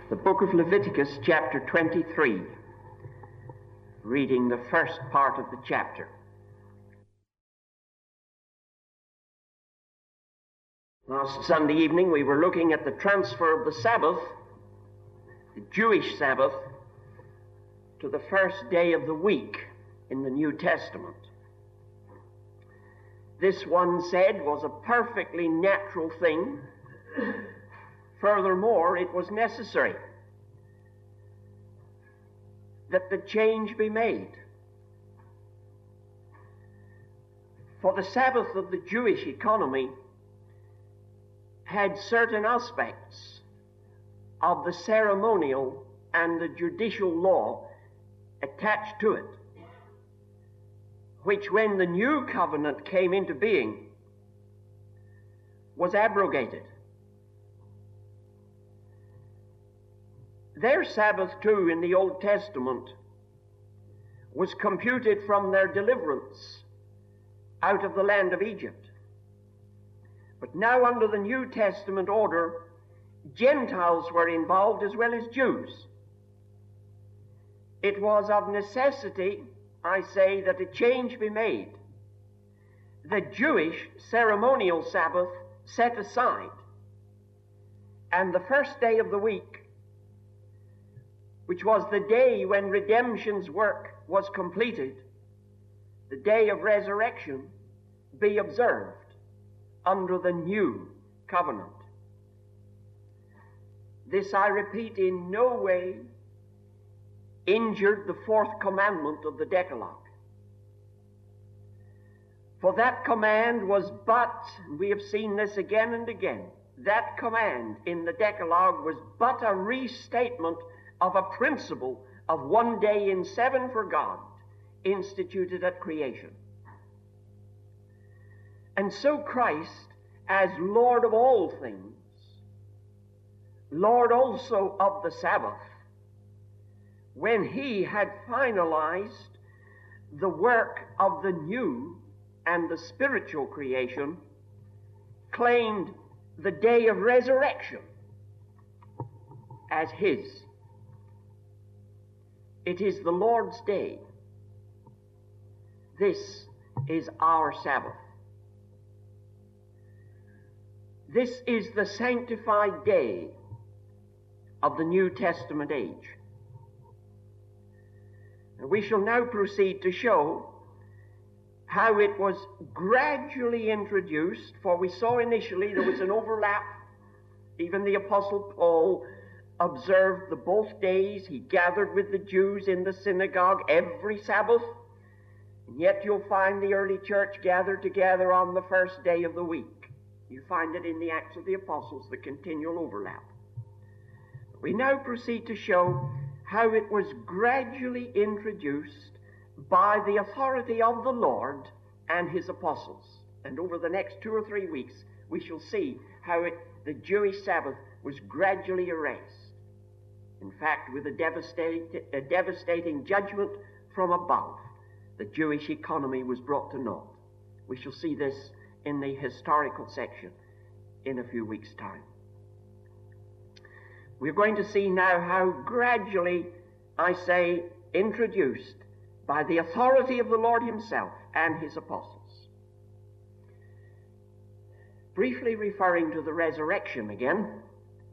The book of Leviticus, chapter 23, reading the first part of the chapter. Last Sunday evening we were looking at the transfer of the Sabbath, the Jewish Sabbath, to the first day of the week in the New Testament. This, one said, was a perfectly natural thing. Furthermore, it was necessary that the change be made. For the Sabbath of the Jewish economy had certain aspects of the ceremonial and the judicial law attached to it, which, when the new covenant came into being, was abrogated. Their Sabbath, too, in the Old Testament was computed from their deliverance out of the land of Egypt. But now, under the New Testament order, Gentiles were involved as well as Jews. It was of necessity, I say, that a change be made. The Jewish ceremonial Sabbath set aside, and the first day of the week, which was the day when redemption's work was completed, the day of resurrection, be observed under the new covenant. This, I repeat, in no way injured the fourth commandment of the Decalogue. For that command was but, and we have seen this again and again, that command in the Decalogue was but a restatement of a principle of one day in seven for God, instituted at creation. And so Christ, as Lord of all things, Lord also of the Sabbath, when he had finalized the work of the new and the spiritual creation, claimed the day of resurrection as his. It is the Lord's day. This is our Sabbath. This is the sanctified day of the New Testament age. And we shall now proceed to show how it was gradually introduced, for we saw initially there was an overlap. Even the Apostle Paul observed the both days. He gathered with the Jews in the synagogue every Sabbath, and yet you'll find the early church gathered together on the first day of the week. You find it in the Acts of the Apostles, the continual overlap. We now proceed to show how it was gradually introduced by the authority of the Lord and his apostles. And over the next 2 or 3 weeks, we shall see how the Jewish Sabbath was gradually erased. In fact, with a devastating judgment from above, the Jewish economy was brought to naught. We shall see this in the historical section in a few weeks' time. We're going to see now how gradually, I say, introduced by the authority of the Lord himself and his apostles. Briefly referring to the resurrection again,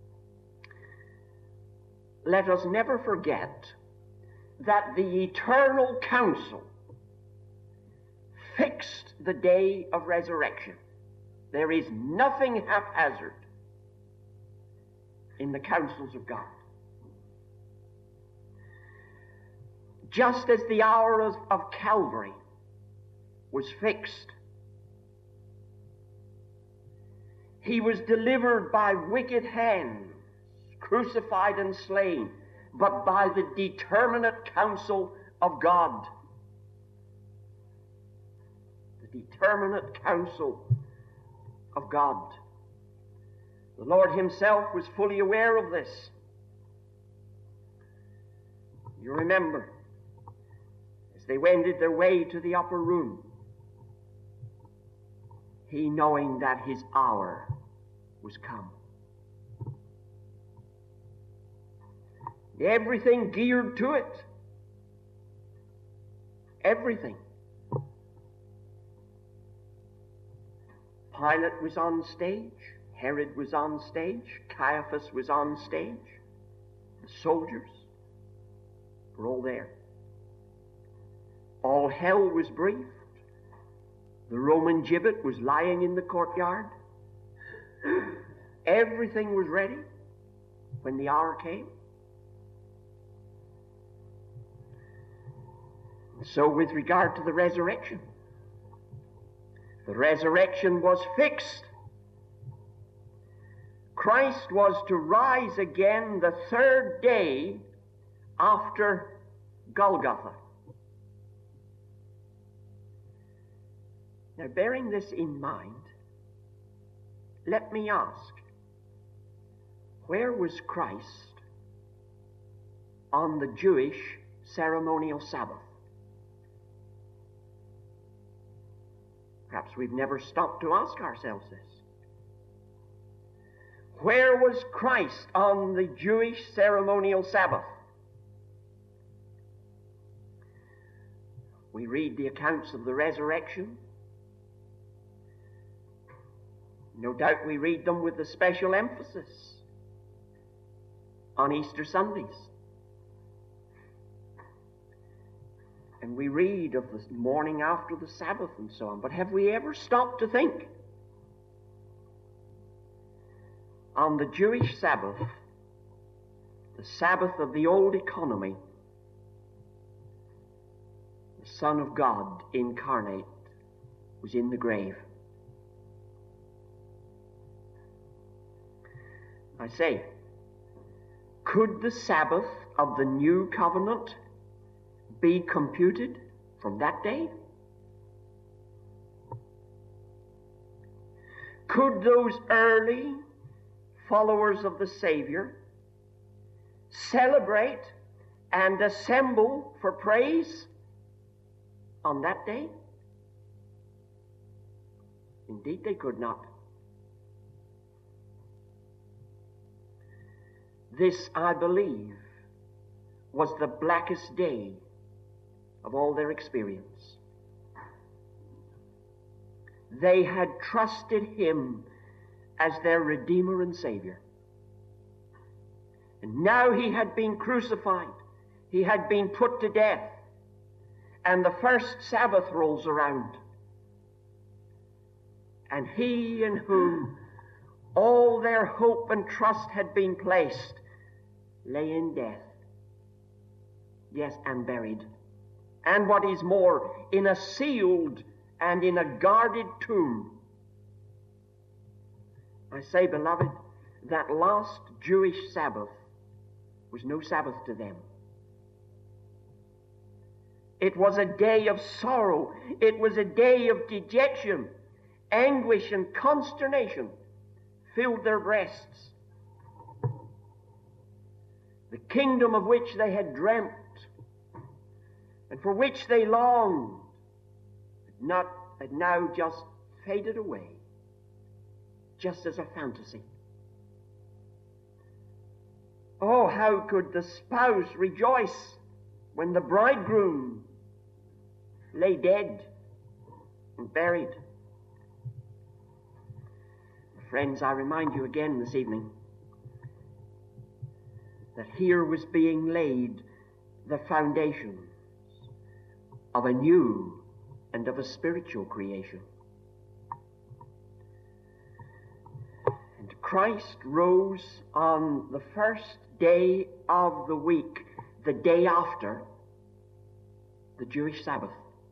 let us never forget that the eternal council fixed the day of resurrection. There is nothing haphazard in the counsels of God. Just as the hour of Calvary was fixed, he was delivered by wicked hands, crucified and slain, but by the determinate counsel of God. The determinate counsel of God. The Lord himself was fully aware of this. You remember, as they wended their way to the upper room, he, knowing that his hour was come. Everything geared to it. Everything. Pilate was on stage. Herod was on stage. Caiaphas was on stage. The soldiers were all there. All hell was briefed. The Roman gibbet was lying in the courtyard. Everything was ready when the hour came. So with regard to the resurrection was fixed. Christ was to rise again the third day after Golgotha. Now, bearing this in mind, let me ask, where was Christ on the Jewish ceremonial Sabbath? Perhaps we've never stopped to ask ourselves this. Where was Christ on the Jewish ceremonial Sabbath? We read the accounts of the resurrection. No doubt we read them with a special emphasis on Easter Sundays. And we read of the morning after the Sabbath and so on. But have we ever stopped to think? On the Jewish Sabbath, the Sabbath of the old economy, the Son of God incarnate was in the grave. I say, could the Sabbath of the new covenant be computed from that day? Could those early followers of the Savior celebrate and assemble for praise on that day? Indeed, they could not. This, I believe, was the blackest day of all their experience. They had trusted Him as their Redeemer and Savior. And now He had been crucified. He had been put to death. And the first Sabbath rolls around. And He in whom all their hope and trust had been placed lay in death. Yes, and buried. And what is more, in a sealed and in a guarded tomb. I say, beloved, that last Jewish Sabbath was no Sabbath to them. It was a day of sorrow. It was a day of dejection. Anguish and consternation filled their breasts. The kingdom of which they had dreamt and for which they longed had now just faded away, just as a fantasy. Oh, how could the spouse rejoice when the bridegroom lay dead and buried? Friends, I remind you again this evening that here was being laid the foundations of a new and of a spiritual creation. And Christ rose on the first day of the week, the day after the Jewish Sabbath.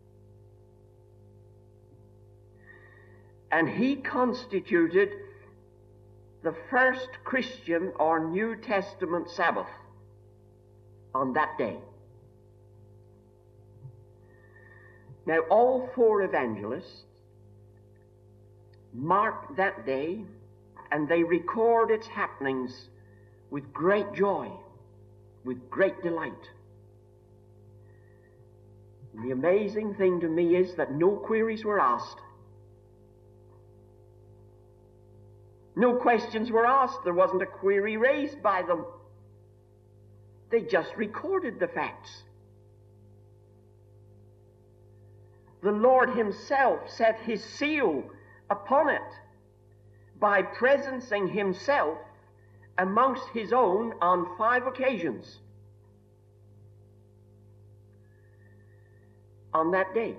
And He constituted the first Christian or New Testament Sabbath on that day. Now, all four evangelists mark that day and they record its happenings with great joy, with great delight. And the amazing thing to me is that no queries were asked. No questions were asked. There wasn't a query raised by them. They just recorded the facts. The Lord himself set his seal upon it by presencing himself amongst his own on 5 occasions on that day.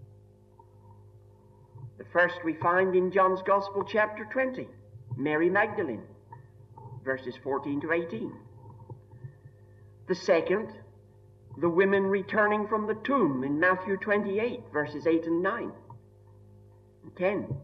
The first we find in John's Gospel, chapter 20, Mary Magdalene, verses 14 to 18. The second, the women returning from the tomb in Matthew 28, verses 8 and 9 and 10.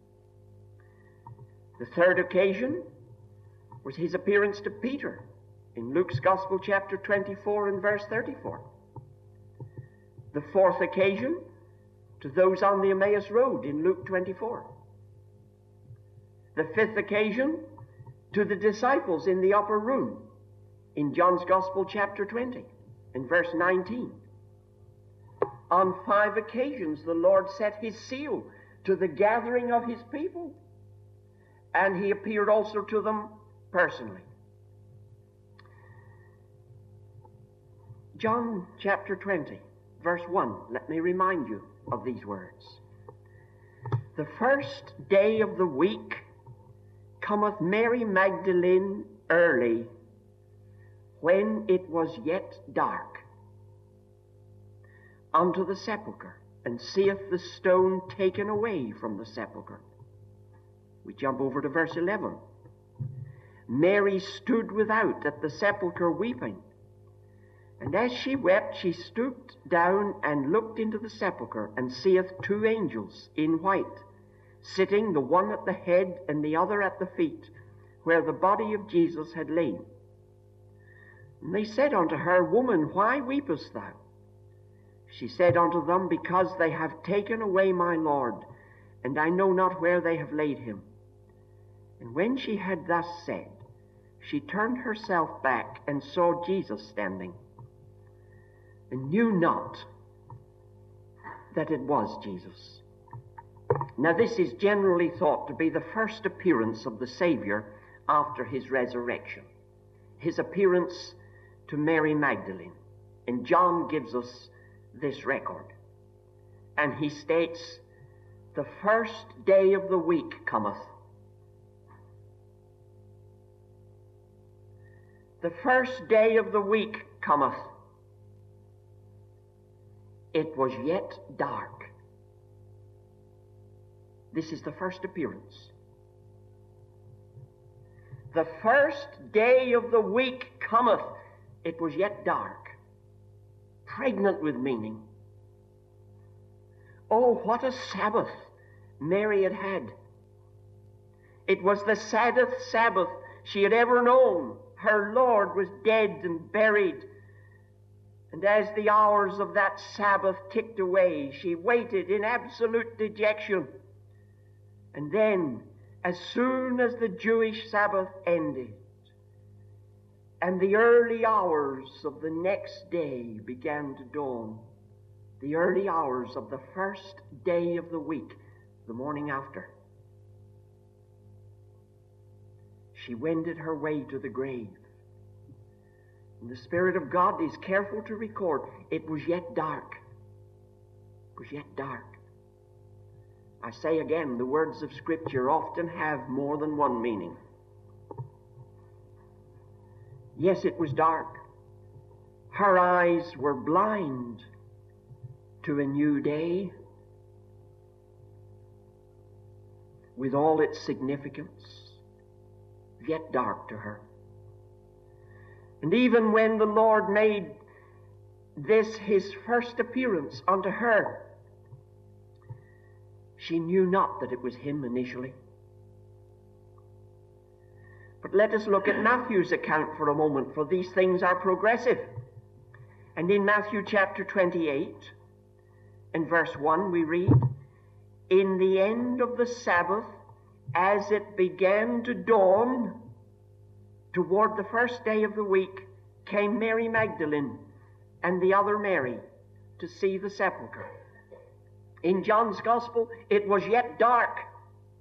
The third occasion was his appearance to Peter in Luke's Gospel, chapter 24 and verse 34. The fourth occasion, to those on the Emmaus Road in Luke 24. The fifth occasion, to the disciples in the upper room in John's Gospel, chapter 20 and verse 19. On 5 occasions, the Lord set his seal to the gathering of his people, and he appeared also to them personally. John chapter 20, verse 1, let me remind you of these words. The first day of the week cometh Mary Magdalene early, when it was yet dark, unto the sepulchre, and seeth the stone taken away from the sepulchre. We jump over to verse 11. Mary stood without at the sepulchre weeping. And as she wept, she stooped down and looked into the sepulchre, and seeth 2 angels in white, sitting, the one at the head and the other at the feet, where the body of Jesus had lain. And they said unto her, Woman, why weepest thou? She said unto them, Because they have taken away my Lord, and I know not where they have laid him. And when she had thus said, she turned herself back and saw Jesus standing, and knew not that it was Jesus. Now this is generally thought to be the first appearance of the Savior after his resurrection. His appearance to Mary Magdalene. And John gives us this record. And he states, the first day of the week cometh. The first day of the week cometh. It was yet dark. This is the first appearance. The first day of the week cometh. It was yet dark. Pregnant with meaning. Oh, what a Sabbath Mary had had. It was the saddest Sabbath she had ever known. Her Lord was dead and buried. And as the hours of that Sabbath ticked away, she waited in absolute dejection. And then, as soon as the Jewish Sabbath ended, and the early hours of the next day began to dawn, the early hours of the first day of the week, the morning after, she wended her way to the grave. And the Spirit of God is careful to record, it was yet dark. It was yet dark. I say again, the words of Scripture often have more than one meaning. Yes, it was dark. Her eyes were blind to a new day with all its significance, yet dark to her. And even when the Lord made this his first appearance unto her, she knew not that it was him initially. But let us look at Matthew's account for a moment, for these things are progressive. And in Matthew chapter 28 and verse 1 we read, In the end of the Sabbath, as it began to dawn, toward the first day of the week, came Mary Magdalene and the other Mary to see the sepulchre. In John's Gospel, it was yet dark.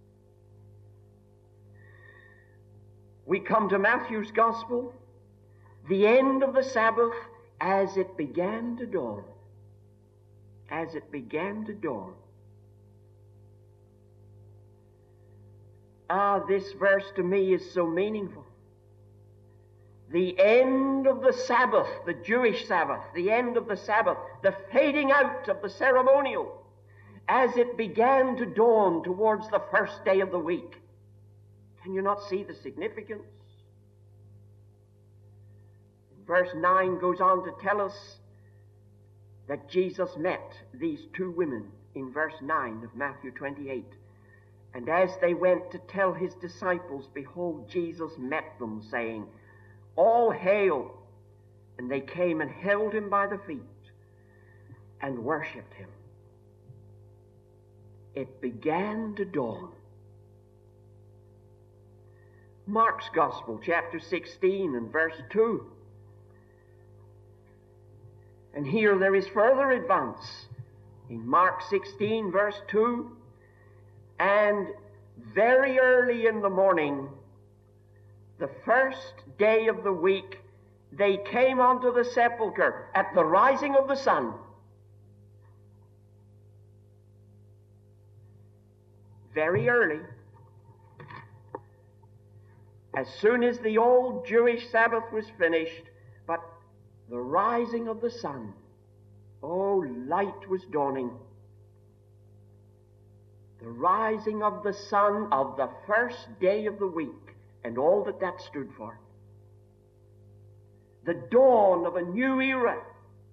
We come to Matthew's Gospel, the end of the Sabbath as it began to dawn. As it began to dawn. This verse to me is so meaningful. The end of the Sabbath, the Jewish Sabbath, the end of the Sabbath, the fading out of the ceremonial, as it began to dawn towards the first day of the week. Can you not see the significance? Verse 9 goes on to tell us that Jesus met these two women in verse 9 of Matthew 28. And as they went to tell his disciples, behold, Jesus met them, saying, All hail! And they came and held him by the feet and worshipped him. It began to dawn. Mark's Gospel, chapter 16 and verse 2. And here there is further advance. In Mark 16, verse 2, and very early in the morning, the first day of the week, they came unto the sepulchre at the rising of the sun. Very early. As soon as the old Jewish Sabbath was finished, but the rising of the sun, oh, light was dawning. The rising of the sun of the first day of the week, and all that that stood for. The dawn of a new era.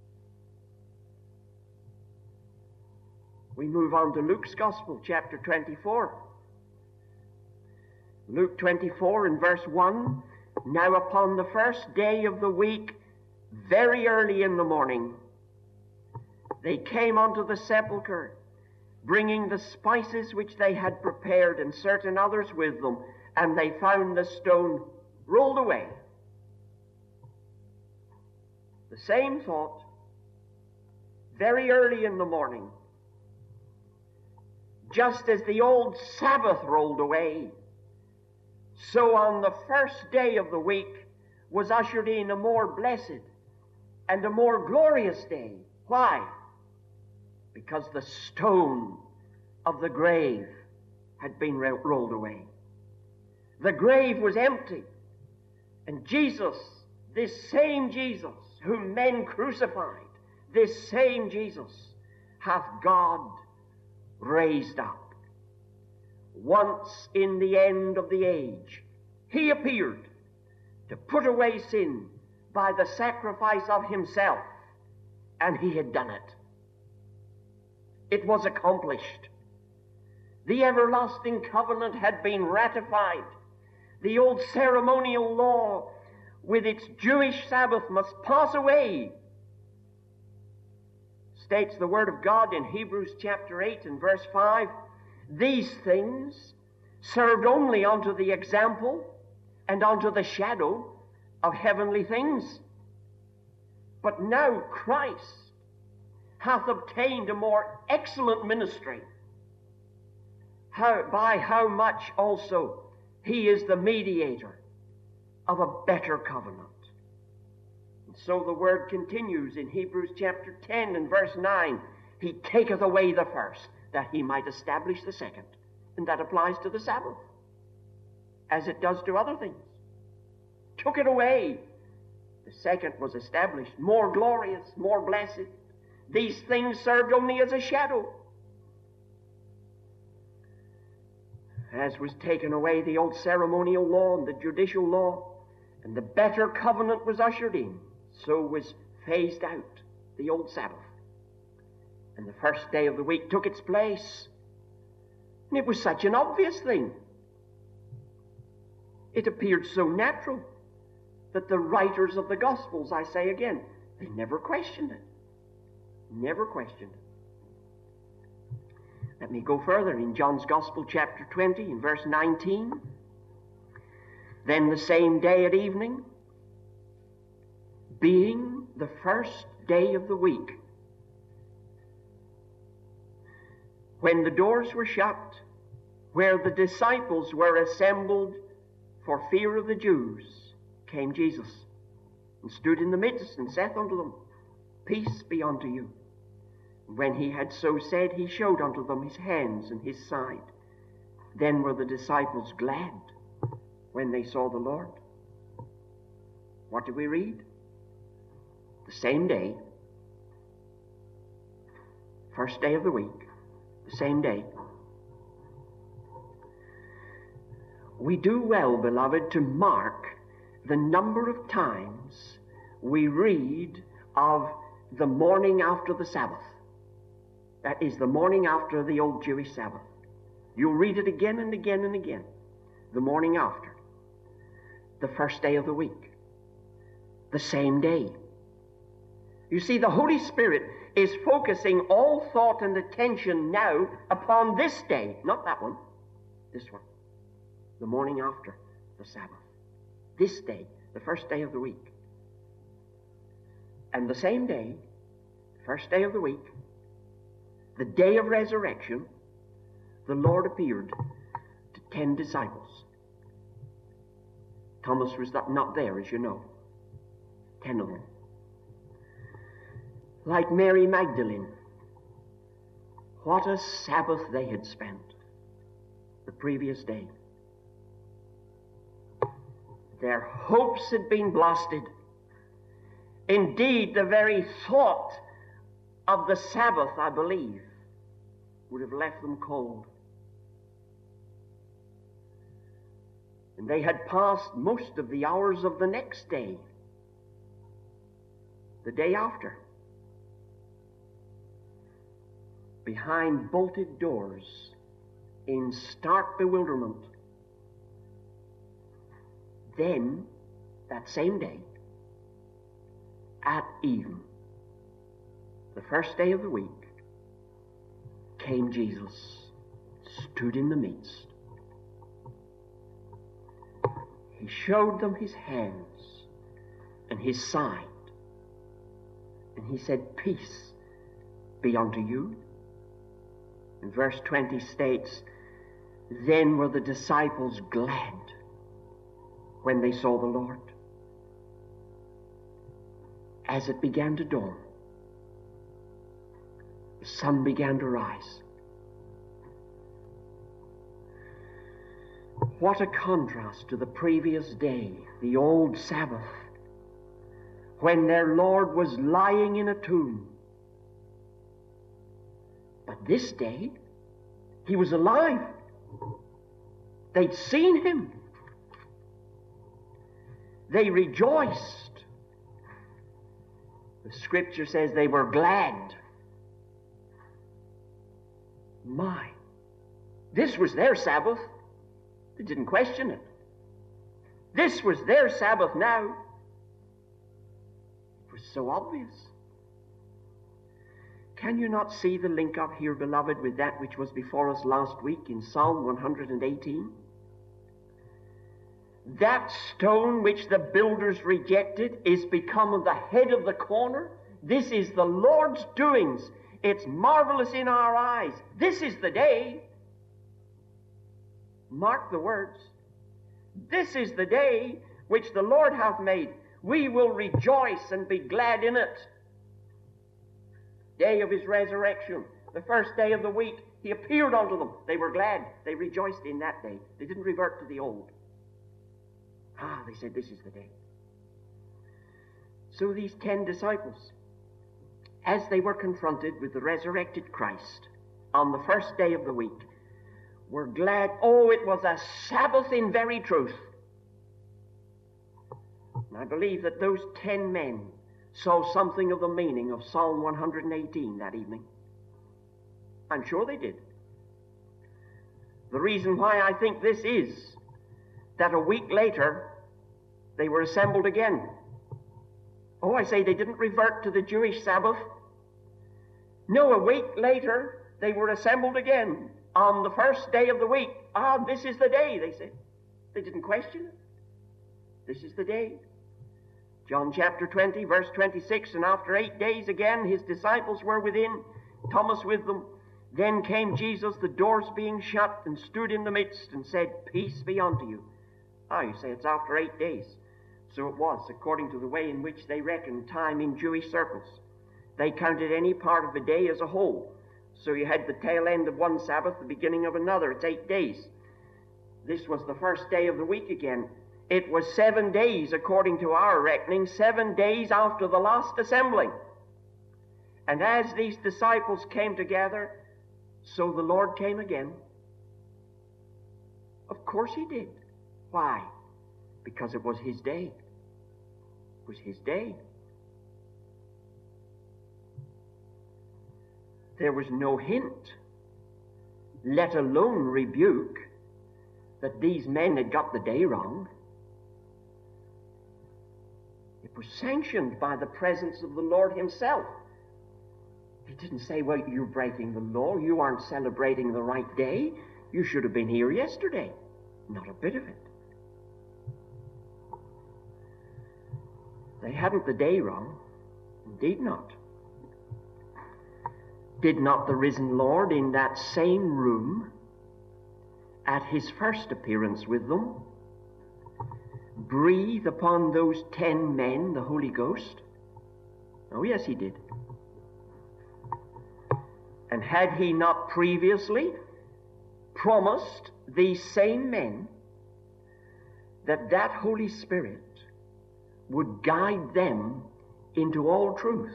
We move on to Luke's Gospel, chapter 24. Luke 24 and verse 1. Now upon the first day of the week, very early in the morning, they came unto the sepulchre, bringing the spices which they had prepared, and certain others with them, and they found the stone rolled away. The same thought, very early in the morning, just as the old Sabbath rolled away, so on the first day of the week was ushered in a more blessed and a more glorious day. Why? Because the stone of the grave had been rolled away. The grave was empty. And Jesus, this same Jesus whom men crucified, this same Jesus hath God raised up. Once in the end of the age, he appeared to put away sin by the sacrifice of himself, and he had done it. It was accomplished. The everlasting covenant had been ratified. The old ceremonial law with its Jewish Sabbath must pass away. States the Word of God in Hebrews chapter 8 and verse 5, these things served only unto the example and unto the shadow of heavenly things. But now Christ hath obtained a more excellent ministry, by how much also he is the mediator of a better covenant. And so the word continues in Hebrews chapter 10 and verse 9, he taketh away the first, that he might establish the second. And that applies to the Sabbath, as it does to other things. Took it away. The second was established, more glorious, more blessed. These things served only as a shadow. As was taken away the old ceremonial law and the judicial law, and the better covenant was ushered in, so was phased out the old Sabbath. And the first day of the week took its place. And it was such an obvious thing. It appeared so natural that the writers of the Gospels, I say again, they never questioned it. Never questioned it. Let me go further in John's Gospel, chapter 20, in verse 19. Then the same day at evening, being the first day of the week, when the doors were shut, where the disciples were assembled for fear of the Jews, came Jesus. and stood in the midst, and saith unto them, Peace be unto you. And when he had so said, he showed unto them his hands and his side. Then were the disciples glad when they saw the Lord. What do we read? The same day, first day of the week, the same day. We do well, beloved, to mark the number of times we read of the morning after the Sabbath. That is, the morning after the old Jewish Sabbath. You'll read it again and again and again. The morning after. The first day of the week. The same day. You see, the Holy Spirit is focusing all thought and attention now upon this day. Not that one. This one. The morning after the Sabbath. This day, the first day of the week. And the same day, first day of the week, the day of resurrection, the Lord appeared to 10 disciples. Thomas was not there, as you know. 10 of them. Like Mary Magdalene, what a Sabbath they had spent the previous day. Their hopes had been blasted. Indeed, the very thought of the Sabbath, I believe, would have left them cold. And they had passed most of the hours of the next day, the day after, behind bolted doors in stark bewilderment. Then, that same day, at even, the first day of the week, came Jesus, stood in the midst. He showed them his hands and his side, and he said, Peace be unto you. And verse 20 states, Then were the disciples glad when they saw the Lord. As it began to dawn, the sun began to rise. What a contrast to the previous day, the old Sabbath, when their Lord was lying in a tomb. But this day, he was alive. They'd seen him. They rejoiced. The scripture says they were glad. My, this was their Sabbath. They didn't question it. This was their Sabbath now. It was so obvious. Can you not see the link up here, beloved, with that which was before us last week in Psalm 118? That stone which the builders rejected is become the head of the corner. This is the Lord's doings. It's marvelous in our eyes. This is the day. Mark the words. This is the day which the Lord hath made. We will rejoice and be glad in it. Day of his resurrection, the first day of the week, he appeared unto them. They were glad. They rejoiced in that day. They didn't revert to the old. They said, this is the day. So these 10 disciples, as they were confronted with the resurrected Christ on the first day of the week, were glad. Oh, it was a Sabbath in very truth. And I believe that those 10 men saw something of the meaning of Psalm 118 that evening. I'm sure they did. The reason why I think this is that a week later they were assembled again. Oh, I say they didn't revert to the Jewish Sabbath. No, a week later they were assembled again on the first day of the week. This is the day, they said. They didn't question it. This is the day. John chapter 20, verse 26, And after 8 days again his disciples were within, Thomas with them. Then came Jesus, the doors being shut, and stood in the midst, and said, Peace be unto you. You say it's after 8 days. So it was, according to the way in which they reckoned time in Jewish circles. They counted any part of a day as a whole. So you had the tail end of one Sabbath, the beginning of another. It's 8 days. This was the first day of the week again. It was 7 days, according to our reckoning, 7 days after the last assembling. And as these disciples came together, so the Lord came again. Of course he did. Why? Because it was his day. It was his day. There was no hint, let alone rebuke, that these men had got the day wrong. It was sanctioned by the presence of the Lord himself. He didn't say, well, you're breaking the law. You aren't celebrating the right day. You should have been here yesterday. Not a bit of it. They hadn't the day wrong. Indeed not. Did not the risen Lord in that same room at his first appearance with them breathe upon those 10 men the Holy Ghost? Oh, yes, he did. And had he not previously promised these same men that that Holy Spirit would guide them into all truth?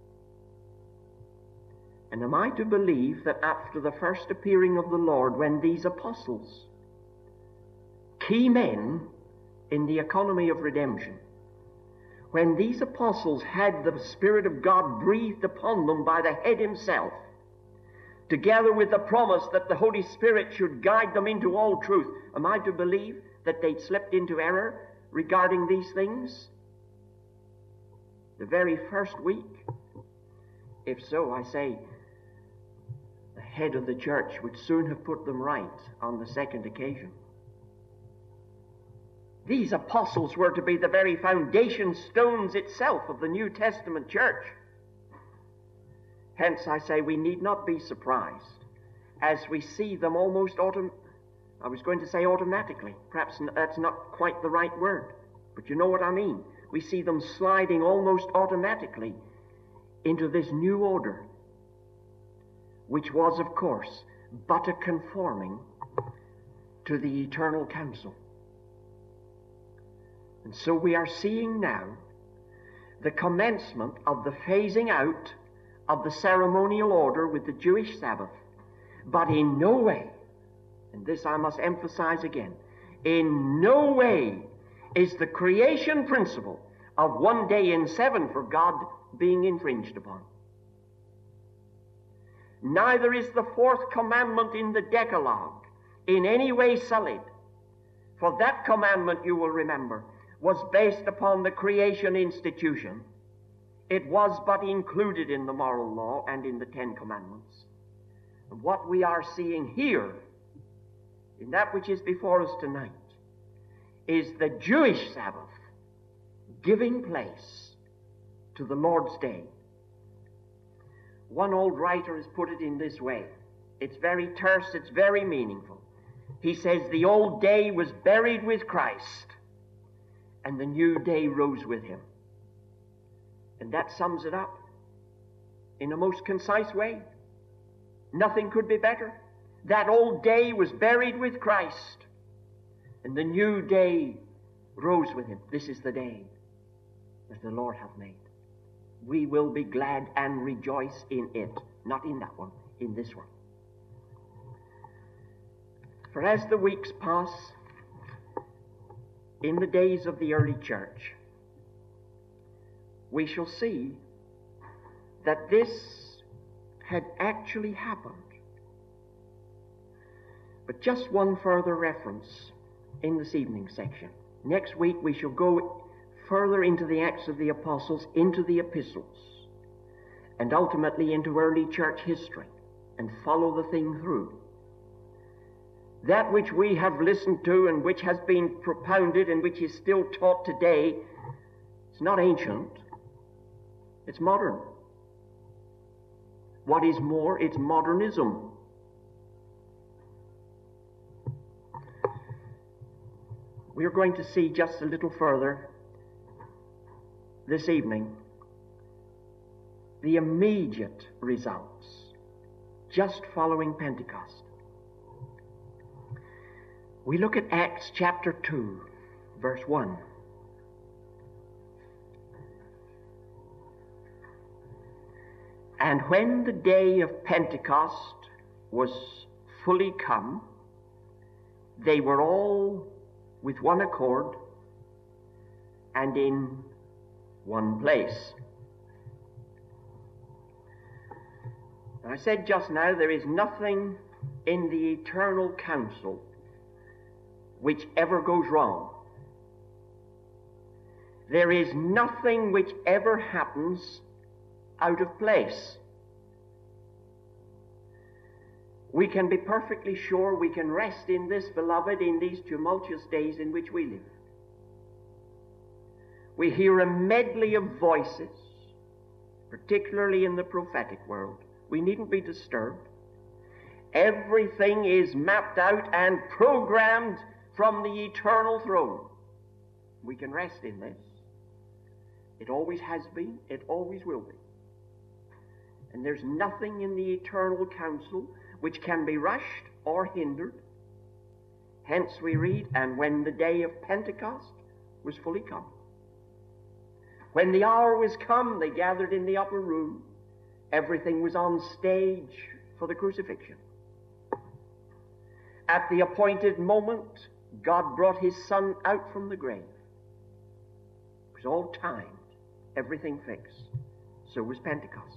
And am I to believe that after the first appearing of the Lord, when these apostles, key men in the economy of redemption, when these apostles had the Spirit of God breathed upon them by the head himself, together with the promise that the Holy Spirit should guide them into all truth, am I to believe that they'd slipped into error regarding these things the very first week? If so, I say, the head of the church would soon have put them right on the second occasion. These apostles were to be the very foundation stones itself of the New Testament church. Hence, I say, we need not be surprised as we see them almost automatically. Perhaps that's not quite the right word, but you know what I mean. We see them sliding almost automatically into this new order, which was, of course, but a conforming to the eternal counsel. And so we are seeing now the commencement of the phasing out of the ceremonial order with the Jewish Sabbath, but in no way, and this I must emphasize again, in no way is the creation principle of 1 day in 7 for God being infringed upon. Neither is the 4th commandment in the Decalogue in any way sullied, for that commandment, you will remember, was based upon the creation institution. It was but included in the moral law and in the 10 commandments. And what we are seeing here, in that which is before us tonight, is the Jewish Sabbath giving place to the Lord's Day. One old writer has put it in this way. It's very terse, it's very meaningful. He says, the old day was buried with Christ, and the new day rose with him. And that sums it up in a most concise way. Nothing could be better. That old day was buried with Christ, and the new day rose with him. This is the day that the Lord hath made. We will be glad and rejoice in it. Not in that one, in this one. For as the weeks pass, in the days of the early church, we shall see that this had actually happened. But just one further reference in this evening section. Next week we shall go further into the Acts of the Apostles, into the epistles, and ultimately into early church history, and follow the thing through. That which we have listened to and which has been propounded and which is still taught today, it's not ancient, it's modern. What is more, it's modernism. We are going to see just a little further this evening the immediate results just following Pentecost. We look at Acts chapter 2, verse 1. And when the day of Pentecost was fully come, they were all with one accord and in one place. I said just now, there is nothing in the eternal counsel which ever goes wrong. There is nothing which ever happens out of place. We can be perfectly sure, we can rest in this, beloved, in these tumultuous days in which we live. We hear a medley of voices, particularly in the prophetic world. We needn't be disturbed. Everything is mapped out and programmed from the eternal throne. We can rest in this. It always has been, it always will be. And there's nothing in the eternal counsel which can be rushed or hindered. Hence we read, and when the day of Pentecost was fully come. When the hour was come, they gathered in the upper room. Everything was on stage for the crucifixion. At the appointed moment, God brought his Son out from the grave. It was all timed, everything fixed. So was Pentecost.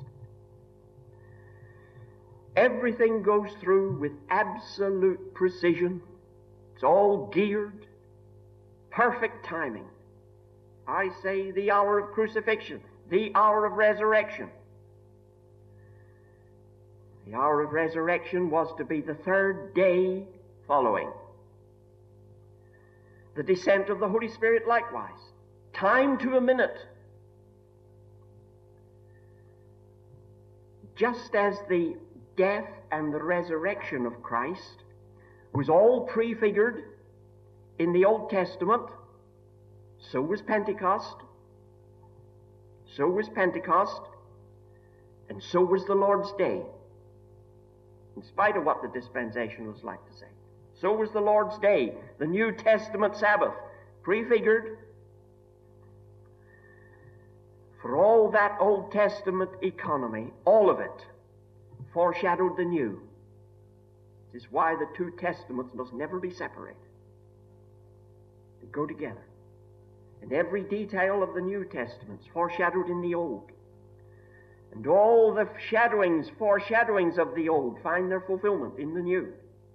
Everything goes through with absolute precision. It's all geared, perfect timing. I say the hour of crucifixion, the hour of resurrection. The hour of resurrection was to be the third day following. The descent of the Holy Spirit likewise, timed to a minute. Just as the death and the resurrection of Christ was all prefigured in the Old Testament, so was Pentecost. So was Pentecost, and so was the Lord's Day. In spite of what the dispensationalists like to say. So was the Lord's Day, the New Testament Sabbath, prefigured. For all that Old Testament economy, all of it, foreshadowed the New. This is why the two Testaments must never be separated. They go together. And every detail of the New Testament is foreshadowed in the Old. And all the foreshadowings of the Old find their fulfillment in the New.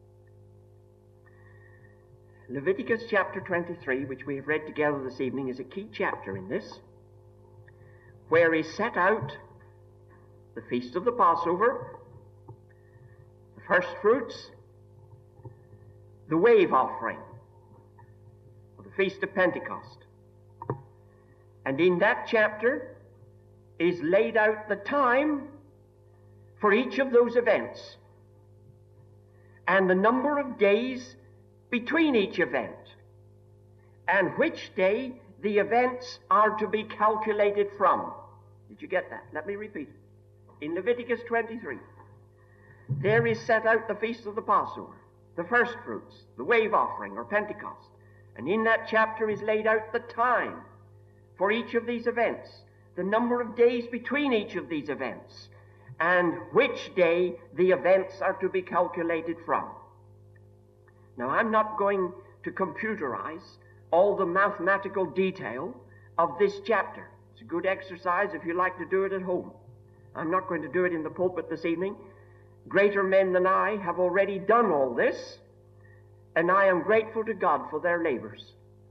Leviticus chapter 23, which we have read together this evening, is a key chapter in this, where is set out the feast of the Passover, the first fruits, the wave offering of the Feast of Pentecost. And in that chapter is laid out the time for each of those events and the number of days between each event and which day the events are to be calculated from. Did you get that? Let me repeat it. In Leviticus 23, there is set out the feast of the Passover, the first fruits, the wave offering or Pentecost. And in that chapter is laid out the time for each of these events, the number of days between each of these events, and which day the events are to be calculated from. Now, I'm not going to computerize all the mathematical detail of this chapter. It's a good exercise if you like to do it at home. I'm not going to do it in the pulpit this evening. Greater men than I have already done all this, and I am grateful to God for their labors.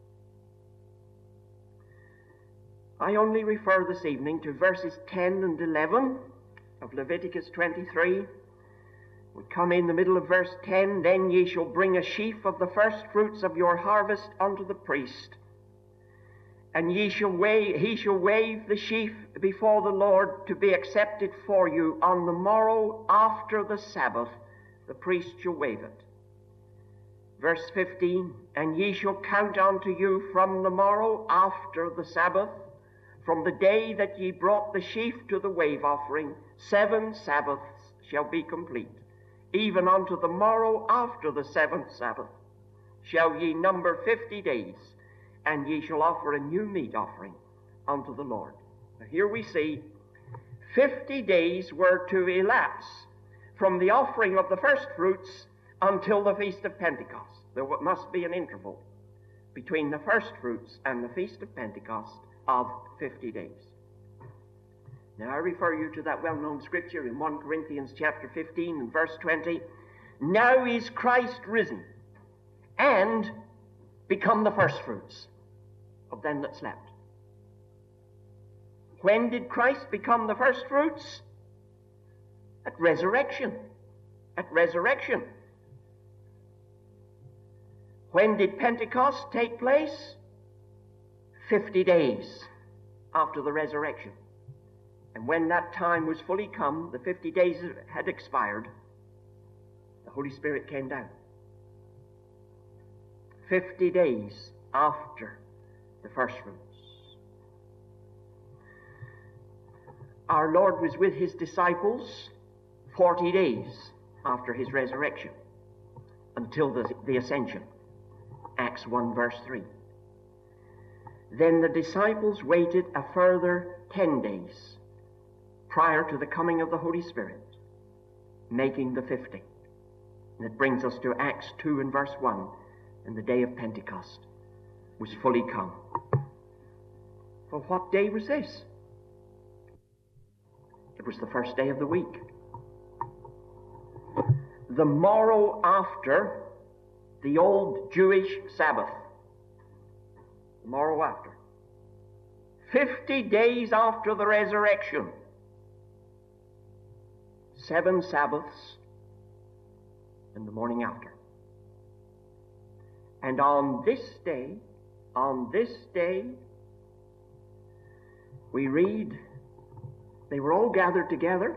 I only refer this evening to verses 10 and 11 of Leviticus 23. We come in the middle of verse 10, then ye shall bring a sheaf of the first fruits of your harvest unto the priest, and he shall wave the sheaf before the Lord to be accepted for you. On the morrow after the Sabbath, the priest shall wave it. Verse 15, and ye shall count unto you from the morrow after the Sabbath, from the day that ye brought the sheaf to the wave offering, 7 Sabbaths shall be complete. Even unto the morrow after the 7th Sabbath shall ye number 50 days, and ye shall offer a new meat offering unto the Lord. Now here we see 50 days were to elapse from the offering of the first fruits until the Feast of Pentecost. There must be an interval between the first fruits and the Feast of Pentecost of 50 days. Now I refer you to that well-known scripture in 1 Corinthians chapter 15 and verse 20. Now is Christ risen and become the first fruits of them that slept. When did Christ become the first fruits? At resurrection. At resurrection. When did Pentecost take place? 50 days after the resurrection. And when that time was fully come, the 50 days had expired, the Holy Spirit came down. 50 days after the first fruits. Our Lord was with his disciples 40 days after his resurrection, until the ascension. Acts 1 verse 3. Then the disciples waited a further 10 days prior to the coming of the Holy Spirit, making the 50. And it brings us to Acts 2 and verse 1, and the day of Pentecost was fully come. Well, what day was this? It was the first day of the week. The morrow after the old Jewish Sabbath. The morrow after. 50 days after the resurrection. 7 Sabbaths and the morning after. And on this day, we read, they were all gathered together.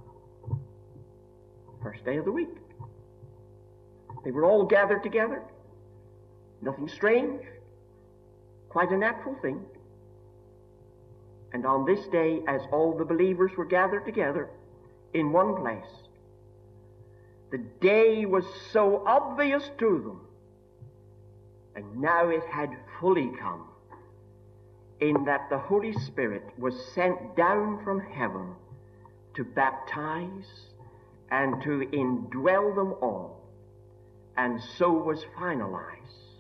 First day of the week. They were all gathered together. Nothing strange. Quite a natural thing. And on this day, as all the believers were gathered together in one place, the day was so obvious to them, and now it had fully come, in that the Holy Spirit was sent down from heaven to baptize and to indwell them all. And so was finalized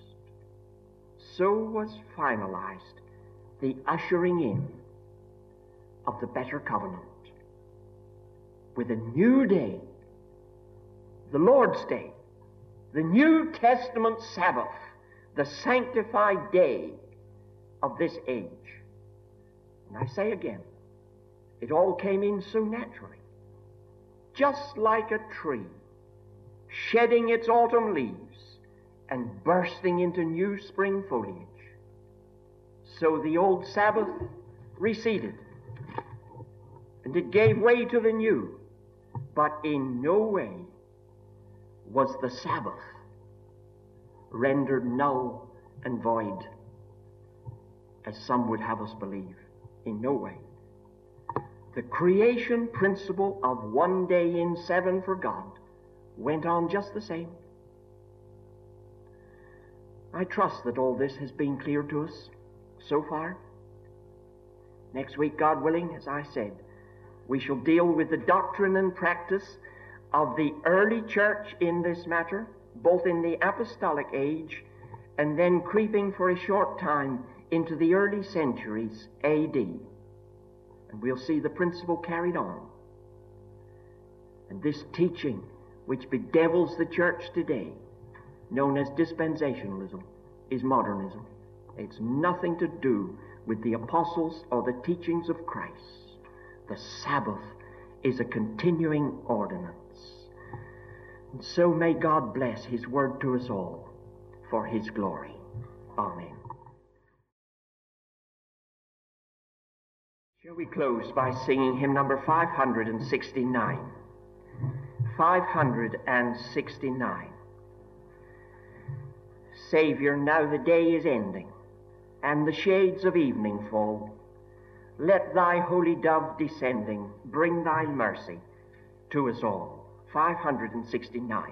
the ushering in of the better covenant with a new day, the Lord's Day, the New Testament Sabbath, the sanctified day of this age. And I say again, it all came in so naturally, just like a tree shedding its autumn leaves and bursting into new spring foliage. So the old Sabbath receded, and it gave way to the new, but in no way was the Sabbath rendered null and void, as some would have us believe. In no way. The creation principle of one day in 7 for God went on just the same. I trust that all this has been clear to us so far. Next week, God willing, as I said, we shall deal with the doctrine and practice of the early church in this matter, both in the apostolic age and then creeping for a short time into the early centuries A.D. And we'll see the principle carried on. And this teaching, which bedevils the church today, known as dispensationalism, is modernism. It's nothing to do with the apostles or the teachings of Christ. The Sabbath is a continuing ordinance. And so may God bless His word to us all for His glory. Amen. Shall we close by singing hymn number 569? 569. Savior, now the day is ending, and the shades of evening fall. let thy holy dove descending bring thy mercy to us all. 569.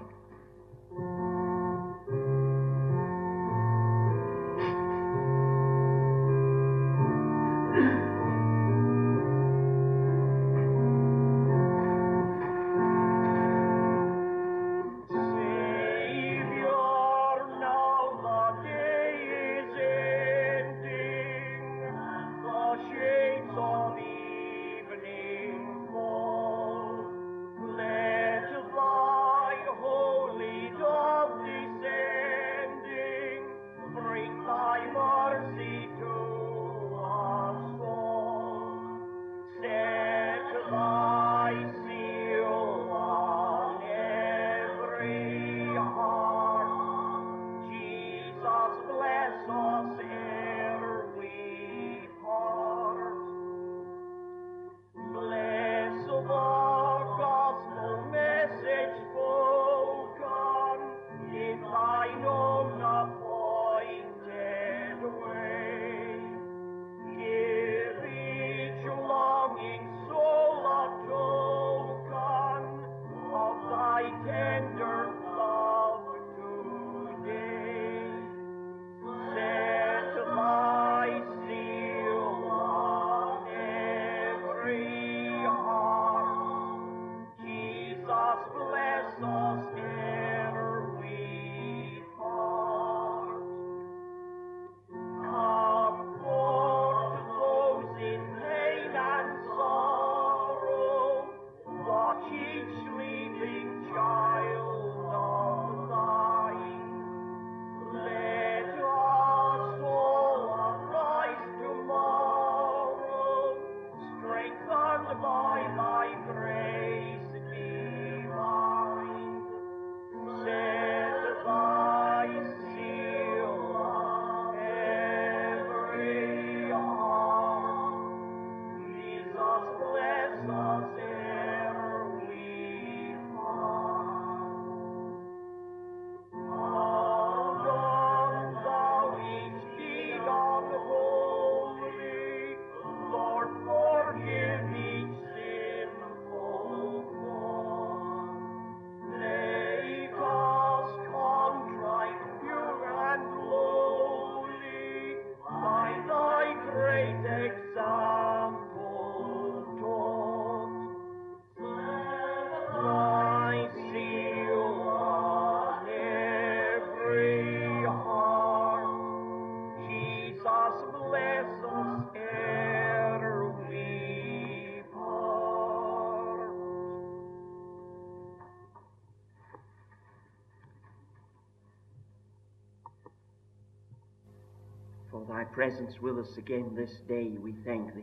For thy presence with us again this day, we thank thee.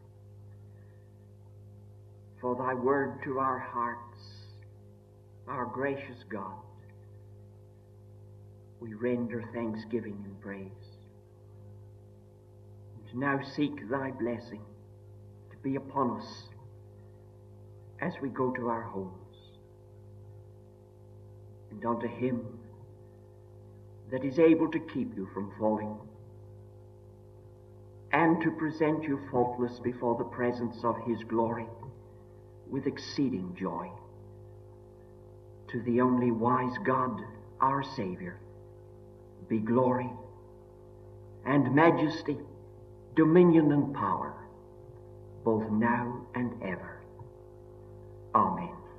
For thy word to our hearts, our gracious God, we render thanksgiving and praise. And now seek thy blessing to be upon us as we go to our homes. And unto him that is able to keep you from falling, and to present you faultless before the presence of his glory with exceeding joy. To the only wise God, our Savior, be glory and majesty, dominion and power, both now and ever. Amen.